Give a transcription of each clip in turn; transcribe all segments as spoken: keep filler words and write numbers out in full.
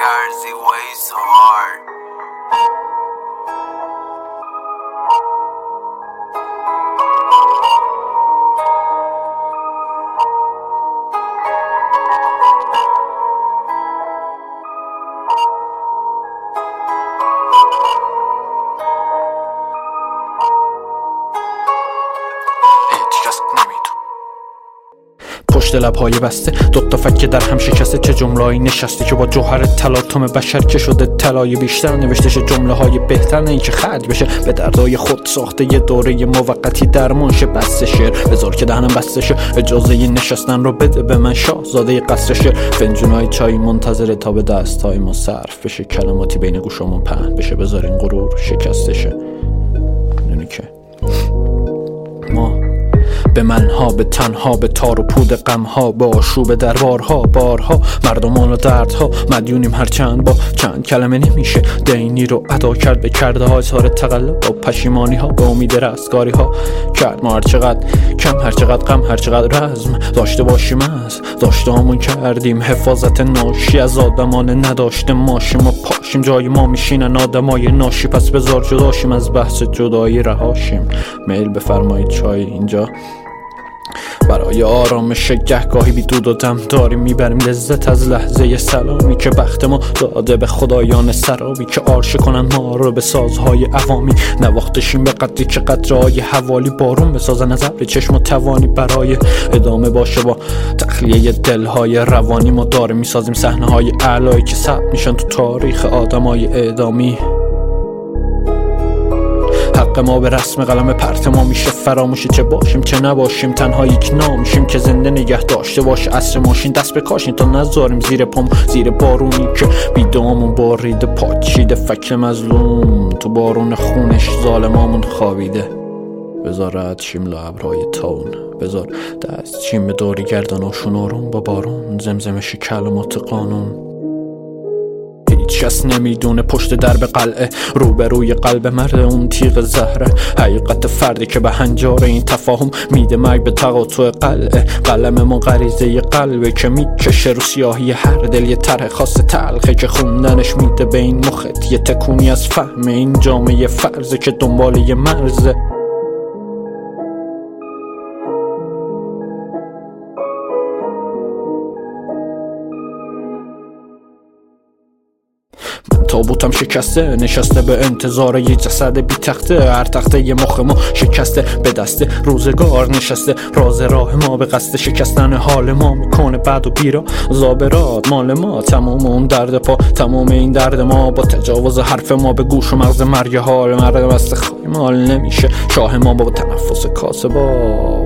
Jersey way so hard. پشت لب‌های بسته دوتا فکه در هم شکسته، چه جمله‌ای نشسته که با جوهر تلاطم بشر که شده طلای بیشتر، نوشتش جمله‌های بهتر نه اینکه خرج بشه به دردای خود ساخته یه دوره موقتی درمان شه. بس شعر بذار که دهنم بسته شه، اجازه نشستن رو بده به من شاهزاده قصر شعر. فنجونای چای منتظره تا به دست‌های ما صرف بشه، کلماتی بین گوشامون پهن بشه، بذارین غرور شکسته شه. میدونی که ما به منها، به تنها، به تار و پود غمها، به آشوب دربارها، بارها، مردمان و دردها مدیونیم، هرچند با چند کلمه نمیشه دینی رو ادا کرد به کرده ها، اظهار تقلب با پشیمانی ها، به امید رستگاری ها کرد. ما هرچقدر کم، هرچقدر غم، هرچقدر رزم داشته باشیم از داشته همون کردیم حفاظت، ناشی از آدمان نداشته ماشیم و پاشیم، جای ما میشینن آدمای ناشی، پس بذار جداشیم از بحث جدایی رهاشیم. میل بفرمایید چای اینجا برای آرامش گهگاهی بی دود و دم داریم میبریم لذت از لحظه سلامی که بخت ما داده به خدایان سرابی که آرشه کنن ما رو به سازهای عوامی، نواختشیم به قدری که قطرهای حوالی بارون بسازن از ابر چشم و توانی برای ادامه باشه با تخلیه دلهای روانی. ما داریم میسازیم صحنه های اعلایی که ثبت میشن تو تاریخ آدمای اعدامی. حق ما به رسم قلم پرت ما میشه فراموشی، چه باشیم چه نباشیم تنها یک نامیشیم که زنده نگه داشته باشه عصر ماشین. دست بکاشین تا نذاریم زیر پام زیر بارونی که بیدامون باریده پاچیده، فکر مظلوم تو بارون خونش ظالمامون خوابیده. بذار رد شیم لعبرای تاون، بذار دست چیم به دوری گرداناشون آروم با بارون، زمزمش کلمات قانون. هیچ کس نمیدونه پشت درب قلعه روبروی قلب مرد اون تیغ زهره، حقیقت فردی که به هنجار این تفاهم میده مرگ به تقاطع قلعه. قلم ما غریزه قلبه که میکشه رو سیاهی هر دل، یه طرح خاص تلخه که خوندنش میده به این مخت یه تکونی از فهم این جامعه فرضه که دنبال یه مرزه. تابوتم شکسته نشسته به انتظار یه جسد بی تخته، هر تخته یه مخ ما شکسته به دست روزگار نشسته، راز راه ما به قصد شکستن حال ما میکنه بعد و بیرا زابرات مال ما. تمام اون درد پا، تمام این درد ما با تجاوز حرف ما به گوش و مغز مرگ حال مرد بسته خایمال نمیشه شاه ما با تنفس کاسه با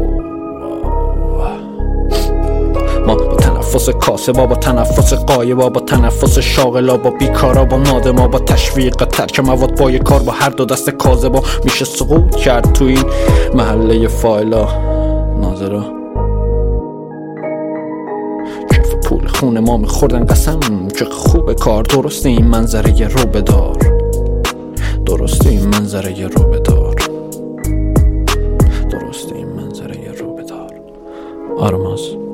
ما با تنفس کاسبا، با تنفس قایبا، با تنفس شاغلا، با بیکارا، با نادما، با تشویق ترک مواد، با یک کار با هر دو دست کاذبا میشه سقوط کرد تو این محله فایلا. ناظرا کیف پول خون ما میخوردن قسم که خوب کار، درسته این منظره رو بدار، درسته این منظره رو بدار، درسته این منظره رو بدار. آرماز